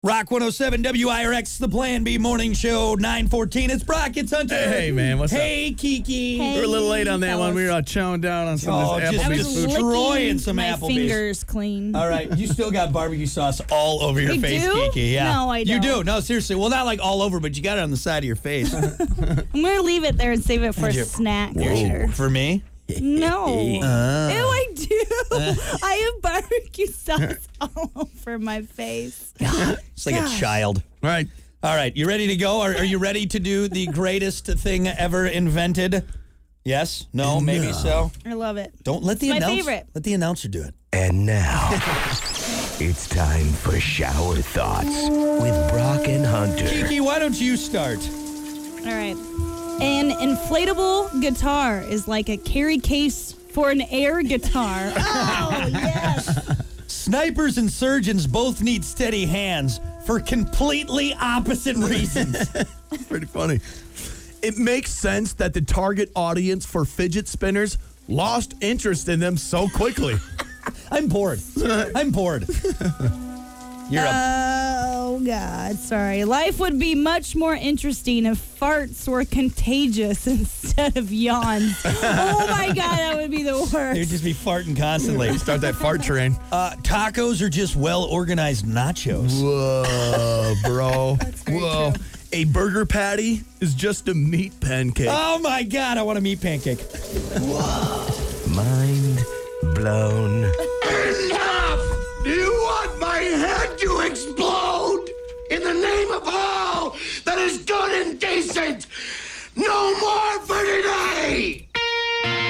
Rock 107 WIRX, the Plan B Morning Show, 9:14. It's Brock, it's Hunter. Hey, man, what's up? Hey, Kiki. Hey. We were a little late on that one. We were chowing down on some of this just Applebee's food. destroying some my Applebee's. fingers clean. All right, you still got barbecue sauce all over your I face, do? Kiki. Yeah. No, I You don't. do. No, seriously. Well, not like all over, but you got it on the side of your face. I'm going to leave it there and save it for a snack later. For me? No. Ew, I do. I have barbecue sauce all over my face. It's like a child. All right. All right, you ready to go? Are you ready to do the greatest thing ever invented? Yes? No? Maybe so? I love it. Don't let the It's my announcer. favorite. Let the announcer do it. And now, it's time for Shower Thoughts with Brock and Hunter. Kiki, why don't you start? All right. An inflatable guitar is like a carry case for an air guitar. Oh, yes. Snipers and surgeons both need steady hands for completely opposite reasons. Pretty funny. It makes sense that the target audience for fidget spinners lost interest in them so quickly. I'm bored. I'm bored. You're up. Oh, God. Sorry. Life would be much more interesting if farts were contagious instead of yawns. Oh, my God. That would be the worst. You'd just be farting constantly. Start that fart train. Tacos are just well-organized nachos. Whoa, bro. very Whoa. true. A burger patty is just a meat pancake. Oh, my God. I want a meat pancake. Mind blown. Enough! Do you want my head to explode? In the name of all that is good and decent, no more for today!